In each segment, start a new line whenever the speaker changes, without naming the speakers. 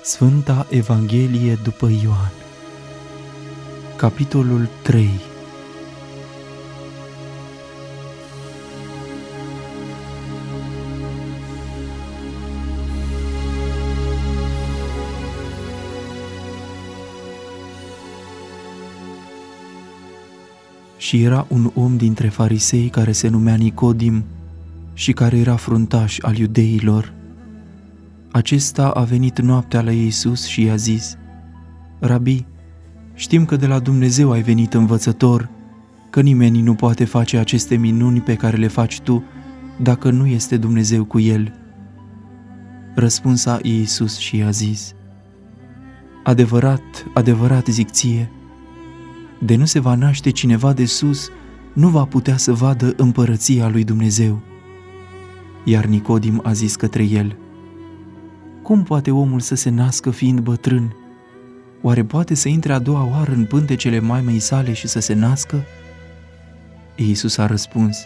Sfânta Evanghelie după Ioan, capitolul 3. Și era un om dintre farisei care se numea Nicodim și care era fruntaș al iudeilor. Acesta a venit noaptea la Iisus și i-a zis: Rabi, știm că de la Dumnezeu ai venit învățător, că nimeni nu poate face aceste minuni pe care le faci tu dacă nu este Dumnezeu cu el. Răspunsa Iisus și i-a zis: Adevărat, adevărat zic ție, de nu se va naște cineva de sus, nu va putea să vadă împărăția lui Dumnezeu. Iar Nicodim a zis către el: Cum poate omul să se nască fiind bătrân? Oare poate să intre a doua oară în pântecele maimei sale și să se nască? Iisus a răspuns: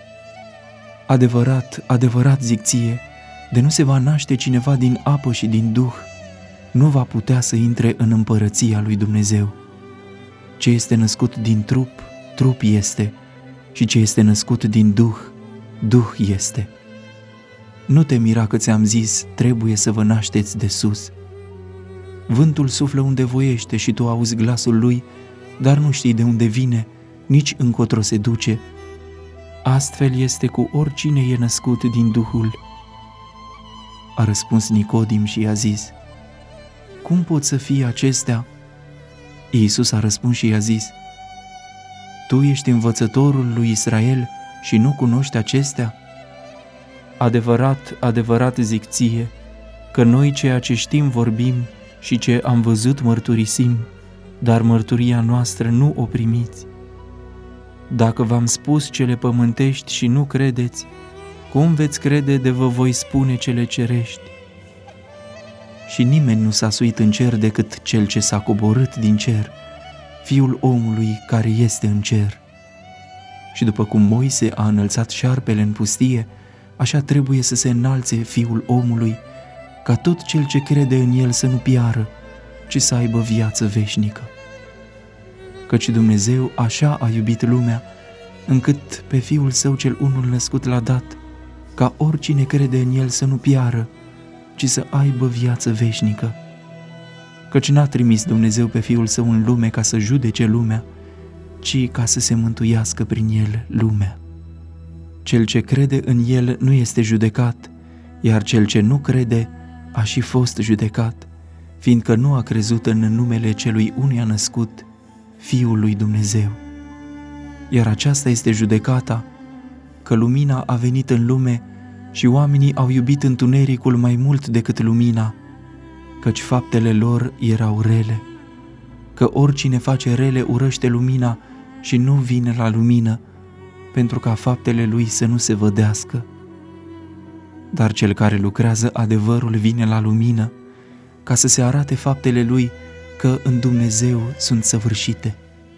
Adevărat, adevărat zic ție, de nu se va naște cineva din apă și din Duh, nu va putea să intre în împărăția lui Dumnezeu. Ce este născut din trup, trup este, și ce este născut din Duh, Duh este. Nu te mira că ți-am zis, trebuie să vă nașteți de sus. Vântul suflă unde voiește și tu auzi glasul lui, dar nu știi de unde vine, nici încotro se duce. Astfel este cu oricine e născut din Duhul. A răspuns Nicodim și i-a zis: Cum pot să fie acestea? Iisus a răspuns și i-a zis: Tu ești învățătorul lui Israel și nu cunoști acestea? Adevărat, adevărat zic ție, că noi ceea ce știm vorbim și ce am văzut mărturisim, dar mărturia noastră nu o primiți. Dacă v-am spus cele pământești și nu credeți, cum veți crede de vă voi spune cele cerești? Și nimeni nu s-a suit în cer decât cel ce s-a coborât din cer, Fiul omului care este în cer. Și după cum Moise a înălțat șarpele în pustie, așa trebuie să se înalțe Fiul omului, ca tot cel ce crede în el să nu piară, ci să aibă viață veșnică. Căci Dumnezeu așa a iubit lumea, încât pe Fiul Său cel unul născut l-a dat, ca oricine crede în el să nu piară, ci să aibă viață veșnică. Căci n-a trimis Dumnezeu pe Fiul Său în lume ca să judece lumea, ci ca să se mântuiască prin el lumea. Cel ce crede în el nu este judecat, iar cel ce nu crede a și fost judecat, fiindcă nu a crezut în numele celui unuia născut, Fiul lui Dumnezeu. Iar aceasta este judecata, că lumina a venit în lume și oamenii au iubit întunericul mai mult decât lumina, căci faptele lor erau rele. Că oricine face rele urăște lumina și nu vine la lumină, pentru ca faptele lui să nu se vădească. Dar cel care lucrează adevărul vine la lumină, ca să se arate faptele lui că în Dumnezeu sunt săvârșite.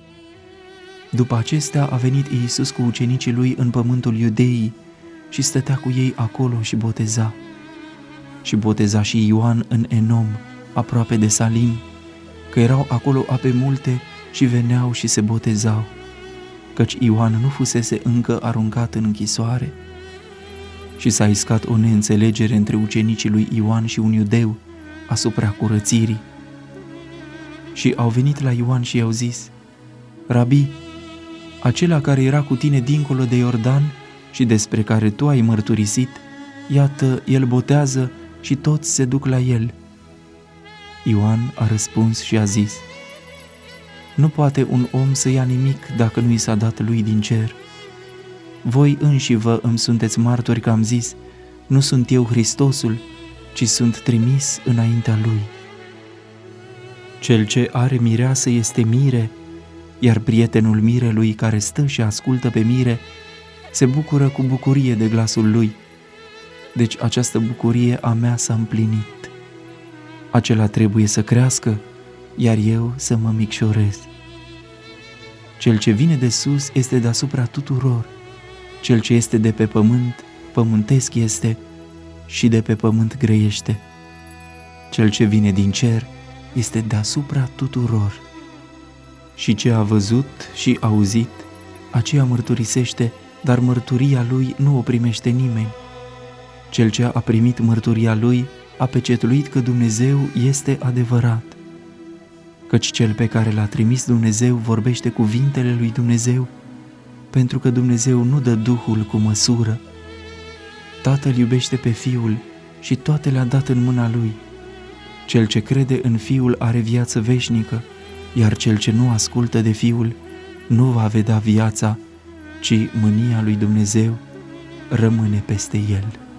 După acestea a venit Iisus cu ucenicii lui în pământul Iudeii și stătea cu ei acolo și boteza. Și boteza și Ioan în Enom, aproape de Salim, că erau acolo ape multe și veneau și se botezau, căci Ioan nu fusese încă aruncat în închisoare. Și s-a iscat o neînțelegere între ucenicii lui Ioan și un iudeu asupra curățirii. Și au venit la Ioan și i-au zis: Rabi, acela care era cu tine dincolo de Iordan și despre care tu ai mărturisit, iată, el botează și toți se duc la el. Ioan a răspuns și a zis: Nu poate un om să ia nimic dacă nu i s-a dat lui din cer. Voi înși vă îmi sunteți martori că am zis: Nu sunt eu Hristosul, ci sunt trimis înaintea lui. Cel ce are mireasă este mire, iar prietenul mirelui care stă și ascultă pe mire se bucură cu bucurie de glasul lui. Deci această bucurie a mea s-a împlinit. Acela trebuie să crească, iar eu să mă micșorez. Cel ce vine de sus este deasupra tuturor. Cel ce este de pe pământ, pământesc este și de pe pământ grăiește. Cel ce vine din cer este deasupra tuturor. Și ce a văzut și auzit, aceea mărturisește, dar mărturia lui nu o primește nimeni. Cel ce a primit mărturia lui a pecetuit că Dumnezeu este adevărat. Căci cel pe care l-a trimis Dumnezeu vorbește cuvintele lui Dumnezeu, pentru că Dumnezeu nu dă Duhul cu măsură. Tatăl iubește pe Fiul și toate le-a dat în mâna Lui. Cel ce crede în Fiul are viață veșnică, iar cel ce nu ascultă de Fiul nu va vedea viața, ci mânia lui Dumnezeu rămâne peste el.